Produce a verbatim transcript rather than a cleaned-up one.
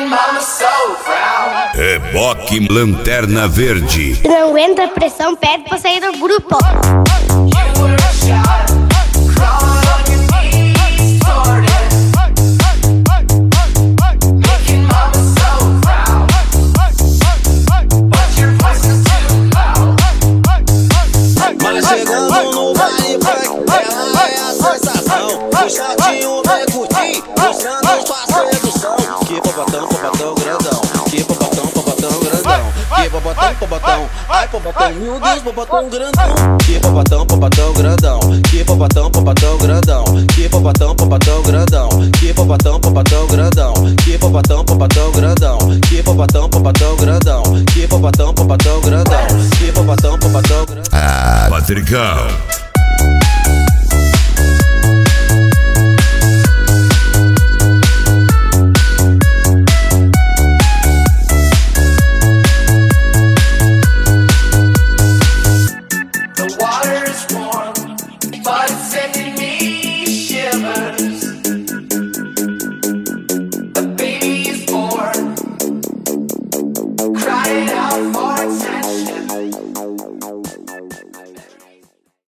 Reboque Lanterna Verde. Se não aguenta a pressão, pede pra sair do grupo. Mas chegando no baile funk, ela é a sensação. Puxadinho vem curtir, mostrando sua sedução. Que popotão, popotão grandão. Que popotão, popotão grandão. Que popotão, popotão. Ai, popotão, meu Deus, popotão grandão. Que popotão, popotão grandão. Que popotão, popotão grandão. Que popotão, popotão grandão. Que popotão, popotão grandão. Que popotão, popotão grandão. Que popotão, popotão grandão. Que popotão, popotão grandão. Que popotão, popotão grandão. Ah, Patricão.